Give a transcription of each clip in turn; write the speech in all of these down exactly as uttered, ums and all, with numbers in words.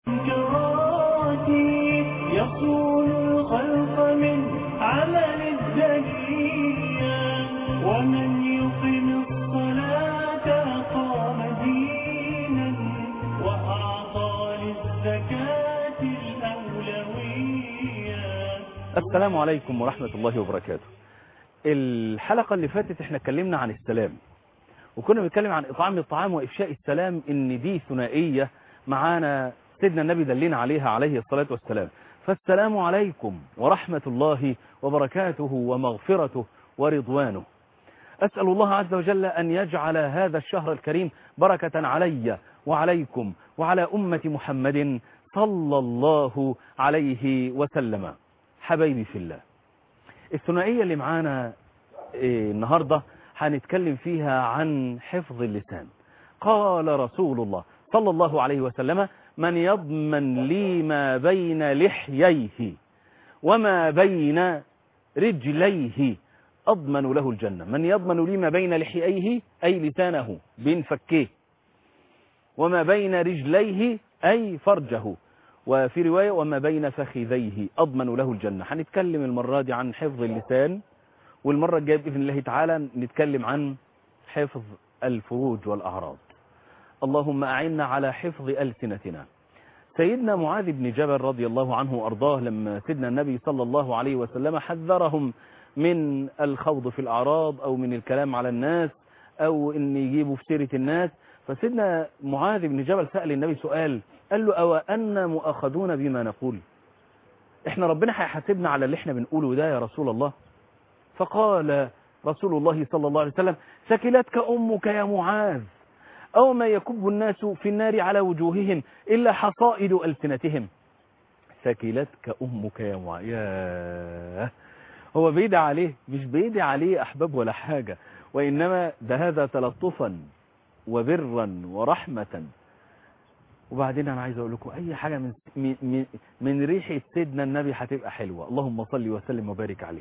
يصون الخلق من عمل الدنيا، ومن يقم الصلاة قام دينا، وأعطى للزكاة الأولوية. السلام عليكم ورحمة الله وبركاته. الحلقة اللي فاتت احنا اتكلمنا عن السلام، وكنا بنتكلم عن إطعام الطعام وإفشاء السلام، إن دي ثنائية معانا سيدنا النبي دلنا عليها عليه الصلاة والسلام. فالسلام عليكم ورحمة الله وبركاته ومغفرته ورضوانه. أسأل الله عز وجل أن يجعل هذا الشهر الكريم بركة علي وعليكم وعلى أمة محمد صلى الله عليه وسلم. حبايبي في الله، الثنائية اللي معانا إيه النهاردة هنتكلم فيها عن حفظ اللسان. قال رسول الله صلى الله عليه وسلم: من يضمن لي ما بين لحييه وما بين رجليه أضمن له الجنة. من يضمن لي ما بين لحييه أي لسانه بين فكيه، وما بين رجليه أي فرجه، وفي رواية وما بين فخذيه أضمن له الجنة. هنتكلم المرة دي عن حفظ اللسان، والمرة الجاية بإذن الله تعالى نتكلم عن حفظ الفروج والأعراض. اللهم أعنا على حفظ ألسنتنا. سيدنا معاذ بن جبل رضي الله عنه وأرضاه، لما سيدنا النبي صلى الله عليه وسلم حذرهم من الخوض في الأعراض أو من الكلام على الناس أو إن يجيبوا في سيرة الناس، فسيدنا معاذ بن جبل سأل النبي سؤال، قال له: أو أن مؤاخذون بما نقول؟ إحنا ربنا هيحاسبنا على اللي إحنا بنقوله ده يا رسول الله؟ فقال رسول الله صلى الله عليه وسلم: ثكلتك أمك يا معاذ، أو ما يكب الناس في النار على وجوههم إلا حصائد ألسنتهم. ثكلتك أمك يا معاذ. ياه، هو بيدعي عليه؟ مش بيدعي عليه أحباب ولا حاجة، وإنما ده هذا تلطفا وبرا ورحمة. وبعدين أنا عايز أقول لكم أي حاجة من, من, من ريحة سيدنا النبي هتبقى حلوة. اللهم صل وسلم وبارك عليه.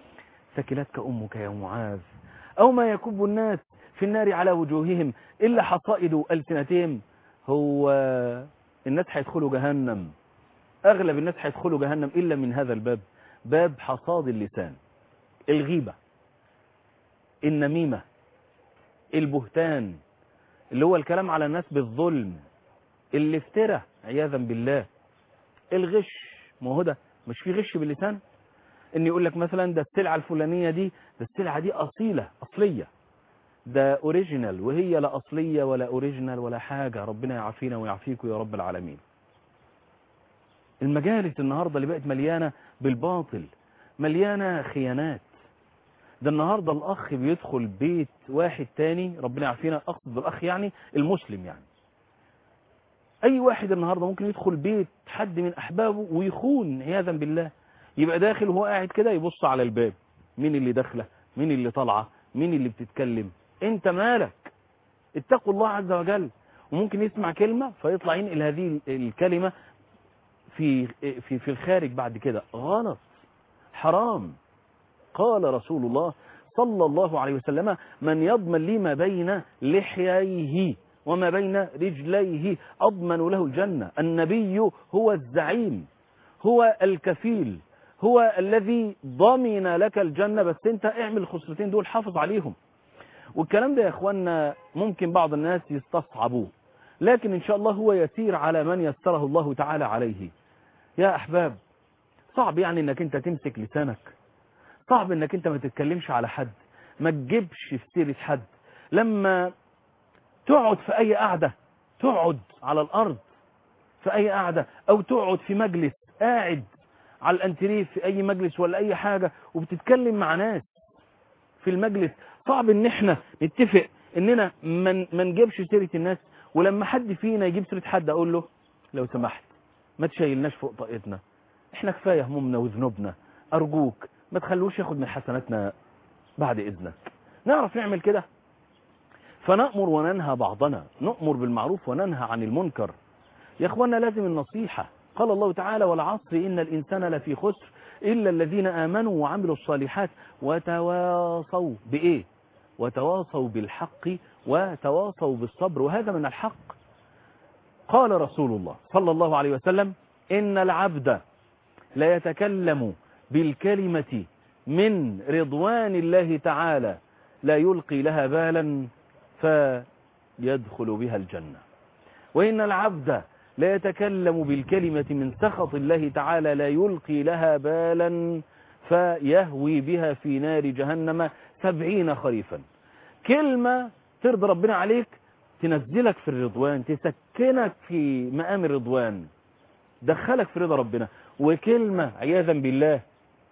ثكلتك أمك يا معاذ، أو ما يكب الناس في النار على وجوههم إلا حصائد ألسنتهم. هو الناس هيدخلوا جهنم، أغلب الناس هيدخلوا جهنم إلا من هذا الباب، باب حصاد اللسان: الغيبة، النميمة، البهتان اللي هو الكلام على الناس بالظلم، الافتراء عياذا بالله، الغش. ما هو ده مش في غش باللسان؟ ان يقول لك مثلا ده السلعة الفلانية دي، ده السلعة دي أصيلة أصلية، ده اوريجينال، وهي لا أصلية ولا اوريجينال ولا حاجة. ربنا يعافينا ويعافيكم يا رب العالمين. المجالس النهاردة اللي بقت مليانة بالباطل، مليانة خيانات. ده النهاردة الأخ بيدخل بيت واحد تاني، ربنا يعافينا، أقصد بالأخ يعني المسلم، يعني أي واحد النهاردة ممكن يدخل بيت حد من أحبابه ويخون عياذا بالله. يبقى داخل وهو قاعد كده يبص على الباب، مين اللي داخله، مين اللي طالعه، مين اللي بتتكلم، انت مالك؟ اتقوا الله عز وجل. وممكن يسمع كلمة فيطلع ينقل هذه الكلمة في في في الخارج بعد كده، غلط، حرام. قال رسول الله صلى الله عليه وسلم: من يضمن لي ما بين لحييه وما بين رجليه أضمن له الجنة. النبي هو الزعيم، هو الكفيل، هو الذي ضمن لك الجنة، بس انت اعمل الخصلتين دول، حافظ عليهم. والكلام ده يا اخوانا ممكن بعض الناس يستصعبوه، لكن ان شاء الله هو يسير على من يسره الله تعالى عليه. يا احباب، صعب يعني انك انت تمسك لسانك، صعب انك انت ما تتكلمش على حد، ما تجيبش في سيرة حد. لما تقعد في اي قعدة، تقعد على الارض في اي قعدة، او تقعد في مجلس، قاعد على الانتريف في اي مجلس ولا اي حاجة وبتتكلم مع ناس في المجلس، صعب ان احنا نتفق اننا ما نجيبش سيرة الناس. ولما حد فينا يجيب سيرة حد اقول له: لو سمحت ما تشيلناش فوق طاقتنا، احنا كفاية همومنا وذنوبنا، ارجوك ما تخلوش ياخد من حسناتنا بعد اذنك. نعرف نعمل كده؟ فنأمر وننهى بعضنا، نأمر بالمعروف وننهى عن المنكر. يا اخوانا لازم النصيحة. قال الله تعالى: والعصر إن الإنسان لفي خسر إلا الذين آمنوا وعملوا الصالحات وتواصوا بإيه؟ وتواصوا بالحق وتواصوا بالصبر. وهذا من الحق. قال رسول الله صلى الله عليه وسلم إن العبد لا يتكلم بالكلمة من رضوان الله تعالى لا يلقي لها بالا فيدخل بها الجنة، وإن العبد لا يتكلم بالكلمة من سخط الله تعالى لا يلقي لها بالا فيهوي بها في نار جهنم سبعين خريفا. كلمة ترضى ربنا عليك تنزلك في الرضوان، تسكنك في مقام الرضوان، دخلك في رضا ربنا. وكلمة عياذا بالله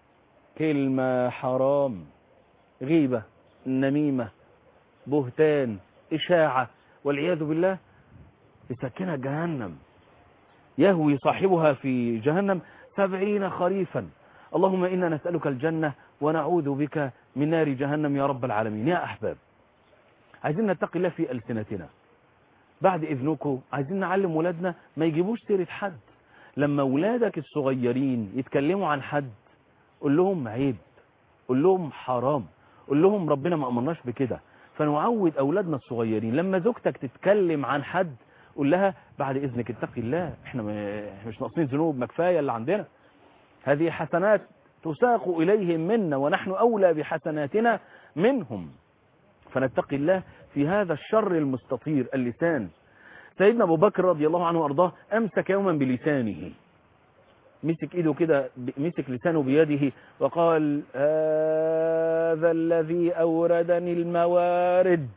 كلمة حرام، غيبة، نميمة، بهتان، إشاعة، والعياذ بالله تسكنك جهنم، يهوي صاحبها في جهنم سبعين خريفا. اللهم إنا نسألك الجنة ونعوذ بك من نار جهنم يا رب العالمين. يا أحباب، عايزين نتقي الله في ألسنتنا. بعد إذنكم عايزين نعلم ولادنا ما يجيبوش سيرة حد. لما ولادك الصغيرين يتكلموا عن حد قول لهم عيب، قول لهم حرام، قول لهم ربنا ما أمرناش بكده. فنعود أولادنا الصغيرين لما زوجتك تتكلم عن حد قول لها بعد إذنك اتقي الله، احنا مش ناقصين ذنوب، ما كفاية اللي عندنا، هذه حسنات تساق إليهم منا ونحن أولى بحسناتنا منهم. فنتقي الله في هذا الشر المستطير اللسان. سيدنا أبو بكر رضي الله عنه وأرضاه أمسك يوما بلسانه، مسك إيده كده، مسك لسانه بيده وقال هذا الذي أوردني الموارد.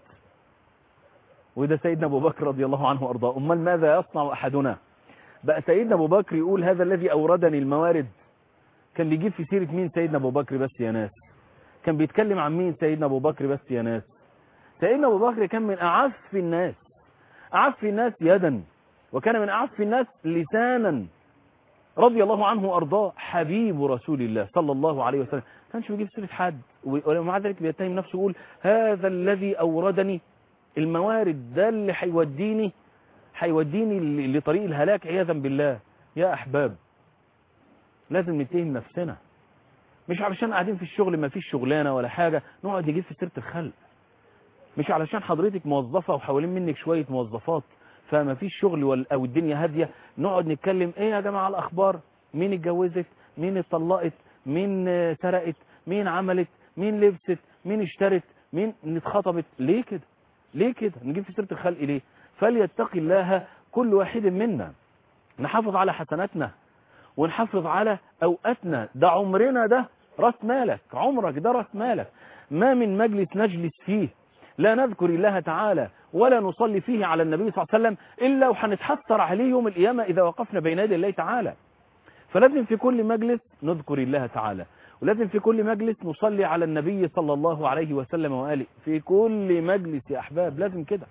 وده سيدنا أبو بكر رضي الله عنه وأرضاه. أمال ماذا يصنع أحدنا؟ بقى سيدنا أبو بكر يقول هذا الذي أوردني الموارد. كان بيجيب في سيرة مين سيدنا أبو بكر بس يا ناس؟ كان بيتكلم عن مين سيدنا أبو بكر بس يا ناس؟ سيدنا أبو بكر كان من أعف الناس، أعف الناس يدا، وكان من أعف الناس لسانا رضي الله عنه وأرضاه، حبيب رسول الله صلى الله عليه وسلم. ما كانش بيجيب سيرة حد، ومع ذلك بيتهم نفسه يقول هذا الذي أوردني الموارد، ده اللي هيوديني هيوديني لطريق الهلاك عياذا بالله. يا أحباب، لازم نتهم نفسنا، مش علشان قاعدين في الشغل ما فيش شغلانة ولا حاجة نقعد نجيب في سيرة الخلق، مش علشان حضرتك موظفة وحوالين منك شوية موظفات فما فيش شغل أو الدنيا هادية نقعد نتكلم ايه يا جماعة الأخبار، مين اتجوزت، مين اتطلقت، مين سرقت، مين عملت، مين لبست، مين اشترت، مين اتخطبت. ليه كده؟ ليه كده نجيب في سيرة الخلق ليه؟ فليتقي الله كل واحد منا، نحافظ على حسناتنا ونحافظ على أوقاتنا. ده عمرنا، ده راس مالك، عمرك ده راس مالك. ما من مجلس نجلس فيه لا نذكر الله تعالى ولا نصلي فيه على النبي صلى الله عليه وسلم إلا وحنتحسر عليه يوم القيامة إذا وقفنا بين يدي الله تعالى. فلازم في كل مجلس نذكر الله تعالى، ولازم في كل مجلس نصلي على النبي صلى الله عليه وسلم وآله، في كل مجلس يا أحباب لازم كده.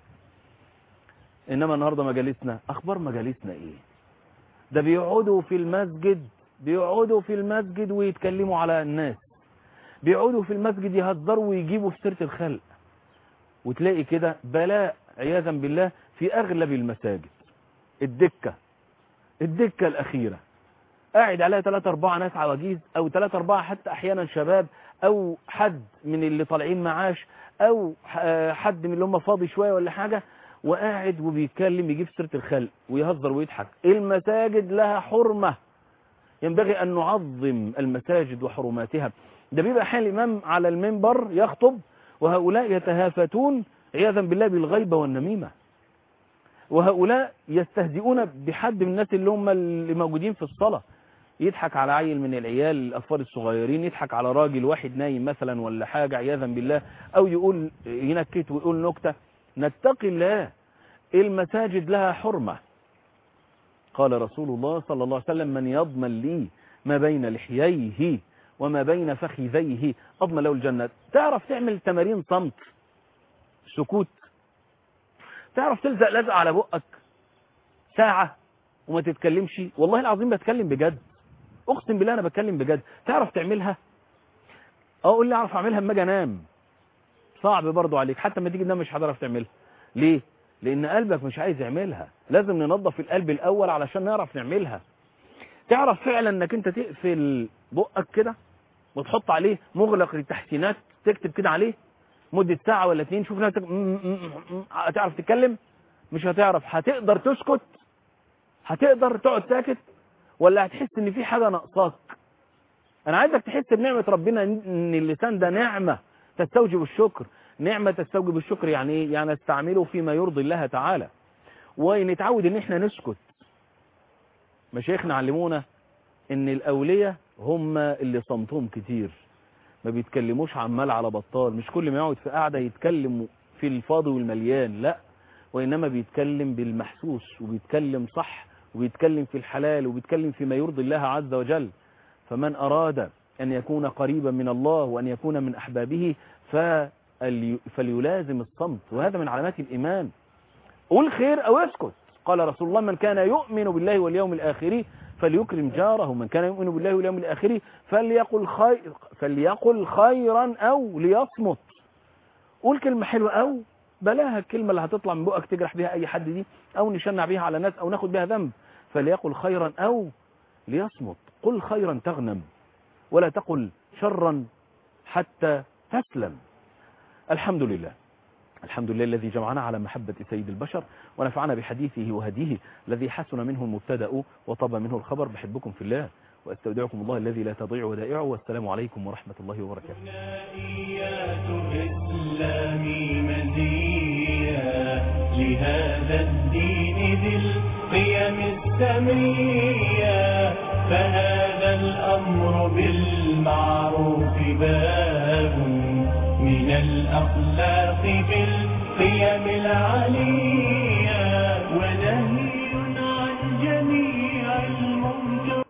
إنما النهاردة مجالسنا، أخبار مجالسنا إيه؟ ده بيقعدوا في المسجد، بيقعدوا في المسجد ويتكلموا على الناس، بيقعدوا في المسجد يهزروا ويجيبوا في سيرة الخلق، وتلاقي كده بلاء عياذا بالله في أغلب المساجد. الدكة الدكة الأخيرة قاعد عليها ثلاثة أربعة ناس عواجيز، أو ثلاثة أربعة حتى أحيانا شباب، أو حد من اللي طالعين معاش، أو حد من اللي هم فاضي شوية ولا حاجة، وقاعد وبيتكلم يجيب سيرة الخلق ويهزر ويضحك. المساجد لها حرمة، ينبغي أن نعظم المساجد وحرماتها. ده بيبقى حال الإمام على المنبر يخطب وهؤلاء يتهافتون عياذا بالله بالغيبة والنميمة، وهؤلاء يستهزئون بحد من الناس اللي هم اللي موجودين في الصلاة، يضحك على عيل من العيال الأطفال الصغيرين، يضحك على راجل واحد نايم مثلا ولا حاجة عياذا بالله، أو يقول ينكت ويقول نكتة. نتقي الله، المساجد لها حرمة. قال رسول الله صلى الله عليه وسلم من يضمن لي ما بين لحييه وما بين فخذيه أضمن له الجنة. تعرف تعمل تمارين صمت، سكوت، تعرف تلزق لزق على بقك ساعة وما تتكلمش؟ والله العظيم بتكلم بجد، اقسم بالله انا بتكلم بجد. تعرف تعملها؟ اقول لي اعرف اعملها اما اجي انام. صعب برضو عليك، حتى لما تيجي تنام مش هتعرف تعملها. ليه؟ لان قلبك مش عايز يعملها. لازم ننظف القلب الاول علشان نعرف نعملها. تعرف فعلا انك انت تقفل بقك كده وتحط عليه مغلق للتحسينات، تكتب كده عليه مدة ساعة ولا اتنين، شوف نفسك هتعرف تتكلم؟ مش هتعرف. هتقدر تسكت؟ هتقدر تقعد ساكت ولا هتحس ان في حاجة ناقصاك؟ انا عايزك تحس بنعمة ربنا، ان اللسان ده نعمة تستوجب الشكر. نعمة تستوجب الشكر يعني ايه؟ يعني استعمله فيما يرضي الله تعالى، ونتعود ان احنا نسكت. مشايخنا علمونا ان الاولياء هم اللي صمتهم كتير، ما بيتكلموش عمال على بطال. مش كل ما يقعد في قاعدة يتكلم في الفاضي والمليان، لا، وإنما بيتكلم بالمحسوس، وبيتكلم صح، وبيتكلم في الحلال، وبيتكلم فيما يرضي الله عز وجل. فمن أراد أن يكون قريبا من الله وأن يكون من أحبابه فليلازم الصمت، وهذا من علامات الإيمان. قول خير أو اسكت. قال رسول الله: من كان يؤمن بالله واليوم الآخر فليكرم جاره، من كان يؤمن بالله واليوم الآخر فليقل خير فليقل خيرا أو ليصمت. قول كلمة حلوة أو بلاها الكلمة اللي هتطلع من بقك تجرح بها أي حد دي، أو نشنع بها على ناس، أو ناخد بها ذنب. فليقل خيرا أو ليصمت. قل خيرا تغنم، ولا تقل شرا حتى تسلم. الحمد لله، الحمد لله الذي جمعنا على محبة سيد البشر، ونفعنا بحديثه وهديه الذي حسن منه المبتدأ وطاب منه الخبر. بحبكم في الله، واستودعكم الله الذي لا تضيع ودائعه، والسلام عليكم ورحمة الله وبركاته. لهذا الدين ذي القيم السمرية، فهذا الأمر بالمعروف باب من الأخلاق بالقيم العلية.